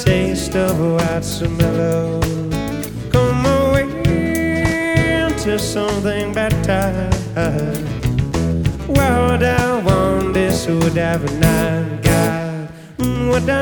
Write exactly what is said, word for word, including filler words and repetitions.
taste of what's so mellow. Come away into something better. What I want is would have a night, God. What I